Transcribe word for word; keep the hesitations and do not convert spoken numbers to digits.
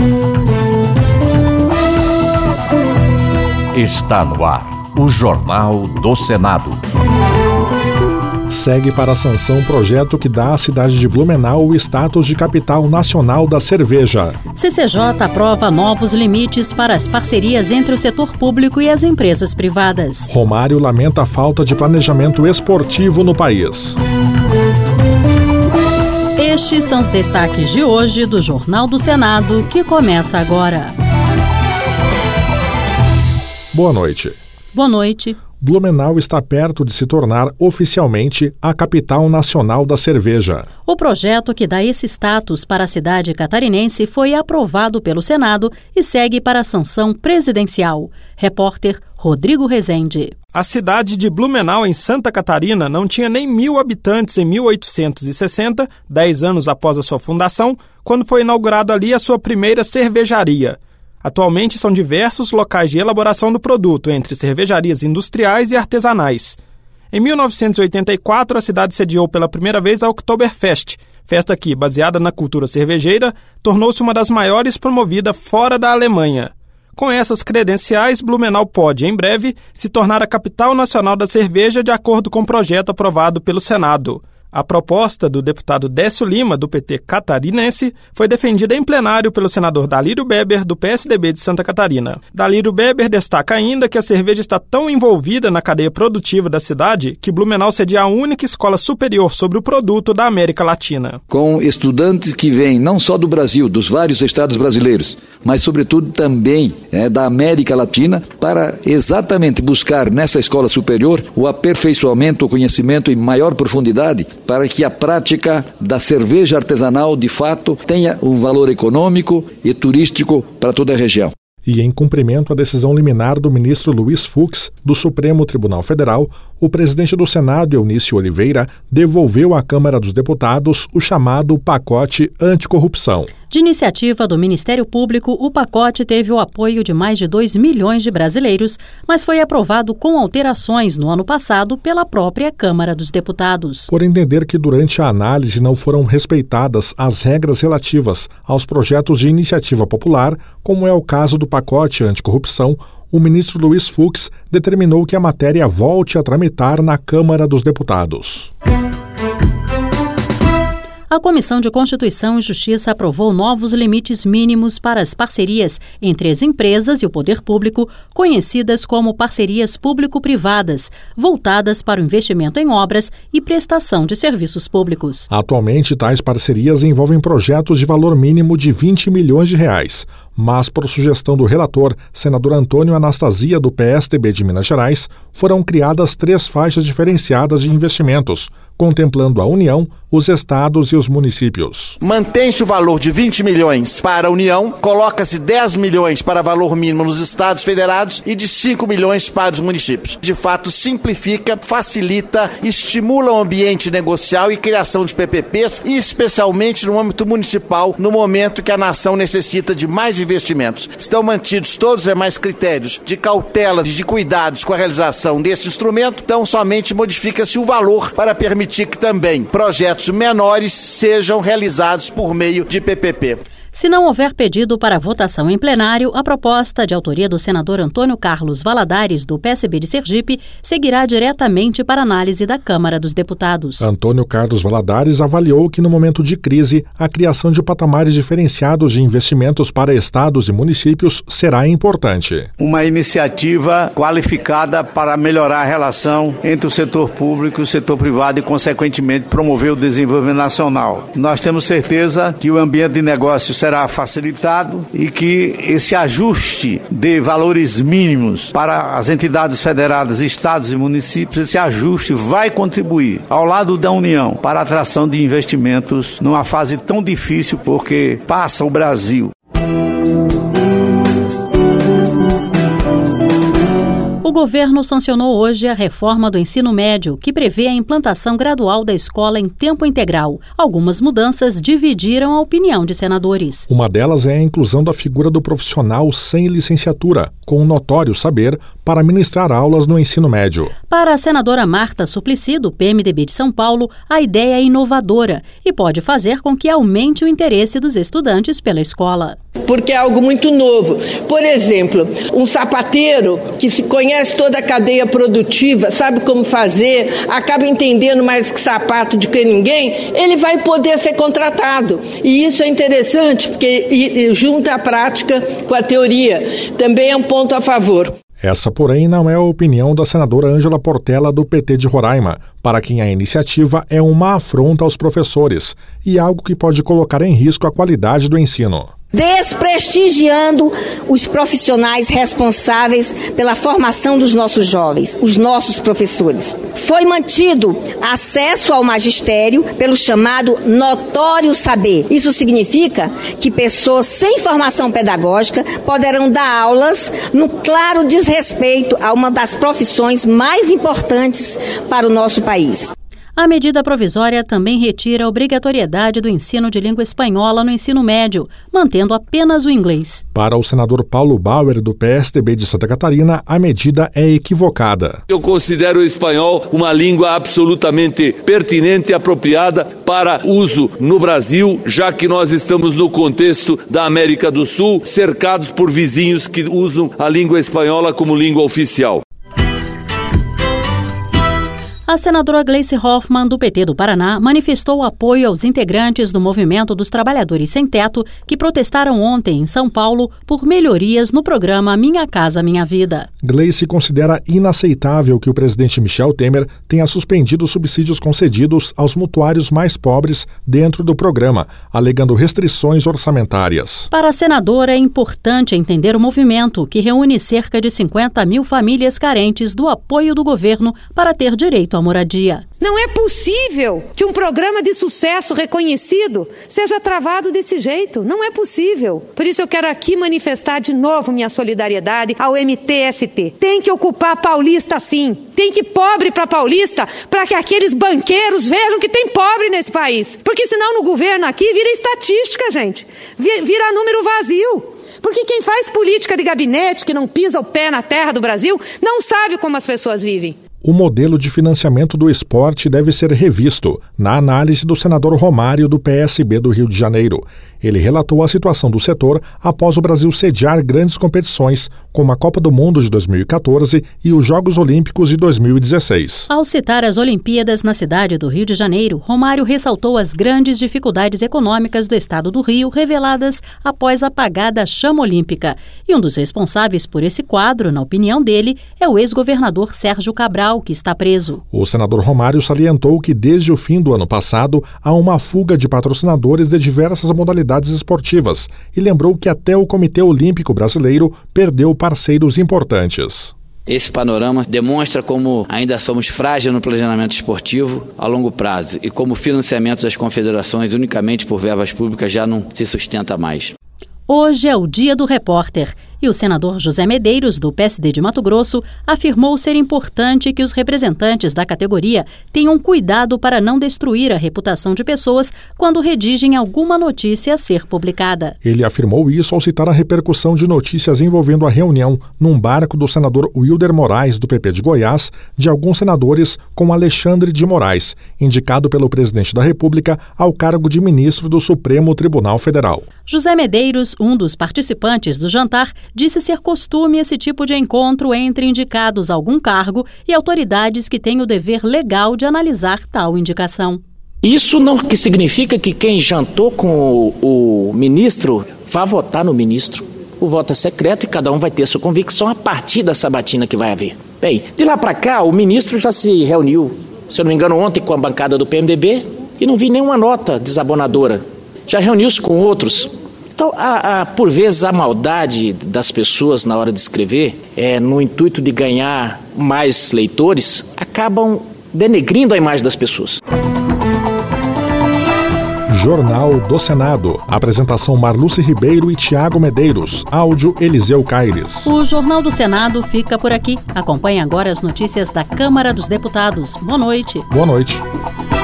Está no ar o Jornal do Senado. Segue para a sanção um projeto que dá à cidade de Blumenau o status de capital nacional da cerveja. C C J aprova novos limites para as parcerias entre o setor público e as empresas privadas. Romário lamenta a falta de planejamento esportivo no país. Estes são os destaques de hoje do Jornal do Senado, que começa agora. Boa noite. Boa noite. Blumenau está perto de se tornar oficialmente a capital nacional da cerveja. O projeto que dá esse status para a cidade catarinense foi aprovado pelo Senado e segue para a sanção presidencial. Repórter Rodrigo Rezende. A cidade de Blumenau, em Santa Catarina, não tinha nem mil habitantes em mil oitocentos e sessenta, dez anos após a sua fundação, quando foi inaugurada ali a sua primeira cervejaria. Atualmente são diversos locais de elaboração do produto, entre cervejarias industriais e artesanais. Em mil novecentos e oitenta e quatro, a cidade sediou pela primeira vez a Oktoberfest, festa que, baseada na cultura cervejeira, tornou-se uma das maiores promovida fora da Alemanha. Com essas credenciais, Blumenau pode, em breve, se tornar a capital nacional da cerveja de acordo com o projeto aprovado pelo Senado. A proposta do deputado Décio Lima, do P T catarinense, foi defendida em plenário pelo senador Dalírio Beber, do P S D B de Santa Catarina. Dalírio Beber destaca ainda que a cerveja está tão envolvida na cadeia produtiva da cidade que Blumenau seria a única escola superior sobre o produto da América Latina. Com estudantes que vêm não só do Brasil, dos vários estados brasileiros, mas sobretudo também é, da América Latina, para exatamente buscar nessa escola superior o aperfeiçoamento, o conhecimento em maior profundidade, para que a prática da cerveja artesanal, de fato, tenha um valor econômico e turístico para toda a região. E em cumprimento à decisão liminar do ministro Luiz Fux, do Supremo Tribunal Federal, o presidente do Senado, Eunício Oliveira, devolveu à Câmara dos Deputados o chamado pacote anticorrupção. De iniciativa do Ministério Público, o pacote teve o apoio de mais de dois milhões de brasileiros, mas foi aprovado com alterações no ano passado pela própria Câmara dos Deputados. Por entender que durante a análise não foram respeitadas as regras relativas aos projetos de iniciativa popular, como é o caso do pacote anticorrupção, o ministro Luiz Fux determinou que a matéria volte a tramitar na Câmara dos Deputados. A Comissão de Constituição e Justiça aprovou novos limites mínimos para as parcerias entre as empresas e o poder público, conhecidas como parcerias público-privadas, voltadas para o investimento em obras e prestação de serviços públicos. Atualmente, tais parcerias envolvem projetos de valor mínimo de vinte milhões de reais, mas, por sugestão do relator, senador Antônio Anastasia, do P S D B de Minas Gerais, foram criadas três faixas diferenciadas de investimentos, contemplando a União, os estados e os municípios. Mantém-se o valor de vinte milhões para a União, coloca-se dez milhões para valor mínimo nos estados federados e de cinco milhões para os municípios. De fato, simplifica, facilita, estimula o ambiente negocial e criação de P P Ps, e especialmente no âmbito municipal, no momento que a nação necessita de mais investimentos. Estão mantidos todos os demais critérios de cautela e de cuidados com a realização deste instrumento, então somente modifica-se o valor para permitir que também projetos menores sejam realizados por meio de P P P. Se não houver pedido para votação em plenário, a proposta de autoria do senador Antônio Carlos Valadares, do P S B de Sergipe, seguirá diretamente para análise da Câmara dos Deputados. Antônio Carlos Valadares avaliou que, no momento de crise, a criação de patamares diferenciados de investimentos para estados e municípios será importante. Uma iniciativa qualificada para melhorar a relação entre o setor público e o setor privado e, consequentemente, promover o desenvolvimento nacional. Nós temos certeza que o ambiente de negócio será facilitado e que esse ajuste de valores mínimos para as entidades federadas, estados e municípios, esse ajuste vai contribuir ao lado da União para a atração de investimentos numa fase tão difícil, porque passa o Brasil. O governo sancionou hoje a reforma do ensino médio, que prevê a implantação gradual da escola em tempo integral. Algumas mudanças dividiram a opinião de senadores. Uma delas é a inclusão da figura do profissional sem licenciatura, com um notório saber, para ministrar aulas no ensino médio. Para a senadora Marta Suplicy, do P M D B de São Paulo, a ideia é inovadora e pode fazer com que aumente o interesse dos estudantes pela escola. Porque é algo muito novo. Por exemplo, um sapateiro que se conhece toda a cadeia produtiva, sabe como fazer, acaba entendendo mais que sapato do que ninguém, ele vai poder ser contratado. E isso é interessante, porque junta a prática com a teoria. Também é um ponto a favor. Essa, porém, não é a opinião da senadora Ângela Portela, do P T de Roraima, para quem a iniciativa é uma afronta aos professores e algo que pode colocar em risco a qualidade do ensino. Desprestigiando os profissionais responsáveis pela formação dos nossos jovens, os nossos professores. Foi mantido acesso ao magistério pelo chamado notório saber. Isso significa que pessoas sem formação pedagógica poderão dar aulas no claro desrespeito a uma das profissões mais importantes para o nosso país. A medida provisória também retira a obrigatoriedade do ensino de língua espanhola no ensino médio, mantendo apenas o inglês. Para o senador Paulo Bauer, do P S D B de Santa Catarina, a medida é equivocada. Eu considero o espanhol uma língua absolutamente pertinente e apropriada para uso no Brasil, já que nós estamos no contexto da América do Sul, cercados por vizinhos que usam a língua espanhola como língua oficial. A senadora Gleice Hoffmann, do P T do Paraná, manifestou apoio aos integrantes do Movimento dos Trabalhadores Sem Teto que protestaram ontem em São Paulo por melhorias no programa Minha Casa Minha Vida. Gleice considera inaceitável que o presidente Michel Temer tenha suspendido os subsídios concedidos aos mutuários mais pobres dentro do programa, alegando restrições orçamentárias. Para a senadora, é importante entender o movimento, que reúne cerca de cinquenta mil famílias carentes do apoio do governo para ter direito à moradia. Não é possível que um programa de sucesso reconhecido seja travado desse jeito. Não é possível. Por isso eu quero aqui manifestar de novo minha solidariedade ao M T S T. Tem que ocupar Paulista sim. Tem que ir pobre para Paulista para que aqueles banqueiros vejam que tem pobre nesse país. Porque senão no governo aqui vira estatística, gente. Vira número vazio. Porque quem faz política de gabinete, que não pisa o pé na terra do Brasil, não sabe como as pessoas vivem. O modelo de financiamento do esporte deve ser revisto, na análise do senador Romário, do P S B do Rio de Janeiro. Ele relatou a situação do setor após o Brasil sediar grandes competições, como a Copa do Mundo de dois mil e quatorze e os Jogos Olímpicos de dois mil e dezesseis. Ao citar as Olimpíadas na cidade do Rio de Janeiro, Romário ressaltou as grandes dificuldades econômicas do estado do Rio reveladas após a apagada chama olímpica. E um dos responsáveis por esse quadro, na opinião dele, é o ex-governador Sérgio Cabral, que está preso. O senador Romário salientou que desde o fim do ano passado há uma fuga de patrocinadores de diversas modalidades esportivas e lembrou que até o Comitê Olímpico Brasileiro perdeu parceiros importantes. Esse panorama demonstra como ainda somos frágeis no planejamento esportivo a longo prazo e como o financiamento das confederações unicamente por verbas públicas já não se sustenta mais. Hoje é o Dia do Repórter e o senador José Medeiros, do P S D de Mato Grosso, afirmou ser importante que os representantes da categoria tenham cuidado para não destruir a reputação de pessoas quando redigem alguma notícia a ser publicada. Ele afirmou isso ao citar a repercussão de notícias envolvendo a reunião num barco do senador Wilder Moraes, do P P de Goiás, de alguns senadores com Alexandre de Moraes, indicado pelo presidente da República ao cargo de ministro do Supremo Tribunal Federal. José Medeiros, um dos participantes do jantar, disse ser costume esse tipo de encontro entre indicados a algum cargo e autoridades que têm o dever legal de analisar tal indicação. Isso não que significa que quem jantou com o, o ministro vá votar no ministro. O voto é secreto e cada um vai ter sua convicção a partir da sabatina que vai haver. Bem, de lá para cá o ministro já se reuniu, se eu não me engano, ontem com a bancada do P M D B e não vi nenhuma nota desabonadora. Já reuniu-se com outros. Então, a, a, por vezes, a maldade das pessoas na hora de escrever, é, no intuito de ganhar mais leitores, acabam denegrindo a imagem das pessoas. Jornal do Senado. Apresentação Marluce Ribeiro e Tiago Medeiros. Áudio Eliseu Caires. O Jornal do Senado fica por aqui. Acompanhe agora as notícias da Câmara dos Deputados. Boa noite. Boa noite.